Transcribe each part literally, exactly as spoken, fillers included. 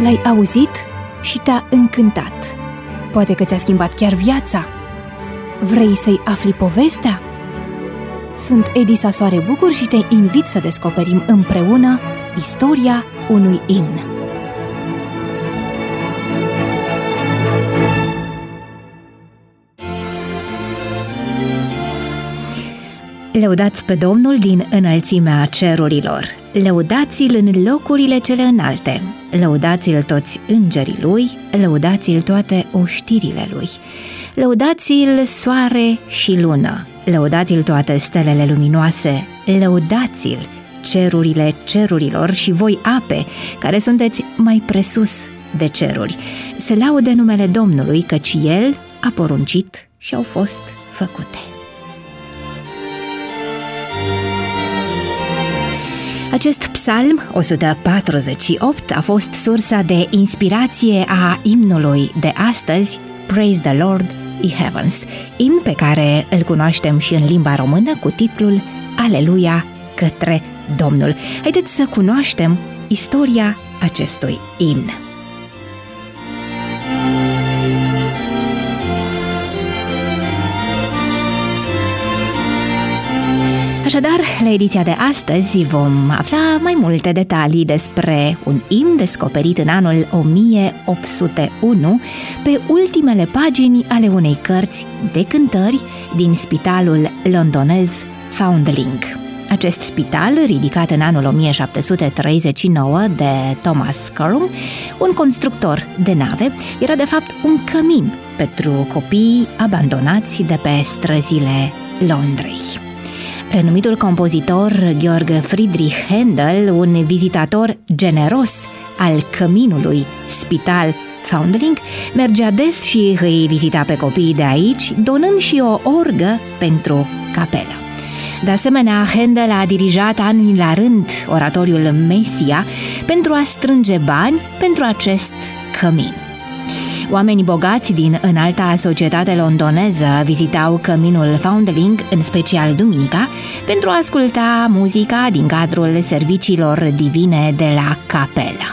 l-ai auzit și te-a încântat. Poate că ți-a schimbat chiar viața. Vrei să-i afli povestea? Sunt Edisa Soare Bucur și te invit să descoperim împreună istoria unui imn. Lăudați pe Domnul din înălțimea cerurilor, lăudați-l în locurile cele înalte, lăudați-l toți îngerii lui, lăudați-l toate oștirile lui, lăudați-l soare și lună, lăudați-l toate stelele luminoase, lăudați-l cerurile cerurilor și voi ape, care sunteți mai presus de ceruri. Se laude numele Domnului, căci El a poruncit și au fost făcute. Acest psalm o sută patruzeci și opt a fost sursa de inspirație a imnului de astăzi, Praise the Lord, ye heavens, imn pe care îl cunoaștem și în limba română cu titlul Aleluia către Domnul. Haideți să cunoaștem istoria acestui imn. Așadar, la ediția de astăzi vom afla mai multe detalii despre un imn descoperit în anul o mie opt sute unu pe ultimele pagini ale unei cărți de cântări din spitalul londonez Foundling. Acest spital, ridicat în anul o mie șapte sute treizeci și nouă de Thomas Curran, un constructor de nave, era de fapt un cămin pentru copiii abandonați de pe străzile Londrei. Renumitul compozitor Georg Friedrich Händel, un vizitator generos al căminului Spital Foundling, mergea des și îi vizita pe copiii de aici, donând și o orgă pentru capelă. De asemenea, Händel a dirijat ani la rând oratoriul Mesia pentru a strânge bani pentru acest cămin. Oamenii bogați din înalta societate londoneză vizitau căminul Foundling, în special duminica, pentru a asculta muzica din cadrul serviciilor divine de la capelă.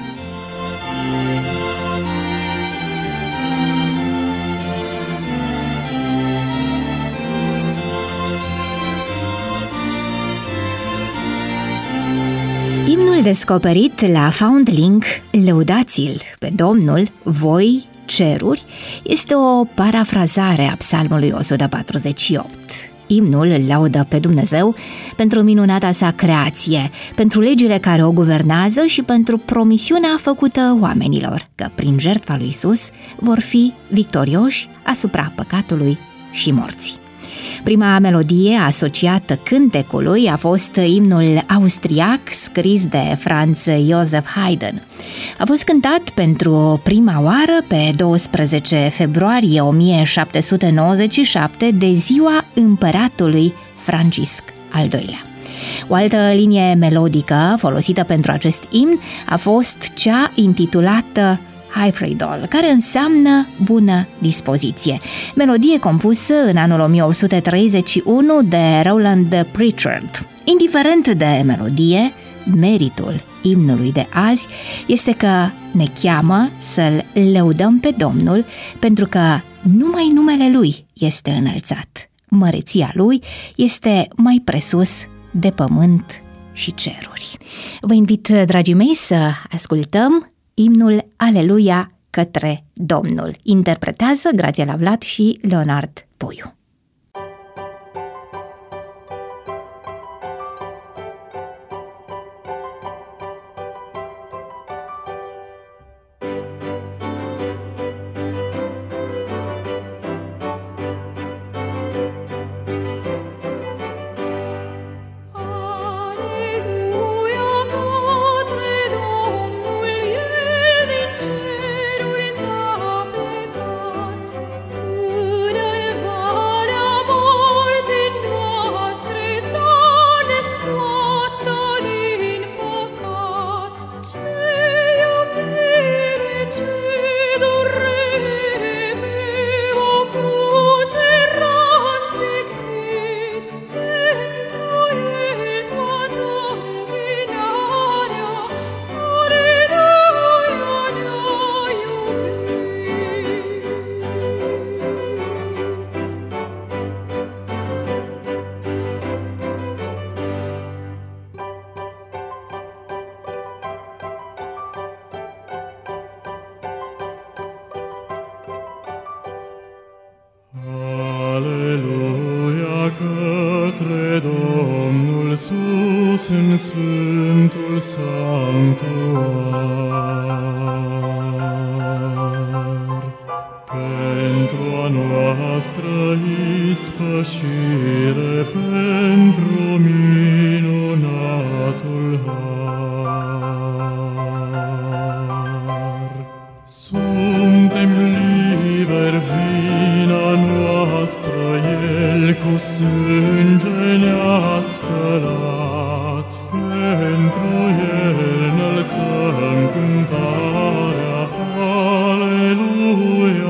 Imnul descoperit la Foundling, lăudați-l pe Domnul, voi ceruri, este o parafrazare a psalmului o sută patruzeci și opt. Imnul îl laudă pe Dumnezeu pentru minunata sa creație, pentru legile care o guvernează și pentru promisiunea făcută oamenilor, că prin jertfa lui Iisus vor fi victorioși asupra păcatului și morții. Prima melodie asociată cântecului a fost imnul austriac scris de Franz Joseph Haydn. A fost cântat pentru prima oară pe douăsprezece februarie o mie șapte sute nouăzeci și șapte de ziua împăratului Francisc al doilea. O altă linie melodică folosită pentru acest imn a fost cea intitulată Hyfrydol, care înseamnă bună dispoziție, melodie compusă în anul o mie opt sute treizeci și unu de Roland Prichard. Indiferent de melodie, meritul imnului de azi este că ne cheamă să-L lăudăm pe Domnul, pentru că numai numele Lui este înălțat. Măreția Lui este mai presus de pământ și ceruri. Vă invit, dragii mei, să ascultăm imnul Aleluia către Domnul. Interpretează Grațiela Vlad și Leonard Puiu. Până-n în Sfântul Sanctuar. Pentru a noastră ispășire, pentru minunatul har. Suntem liberi, vina noastră El cu sânge ne-a spălat, pentru El înălțăm cântarea, Aleluia.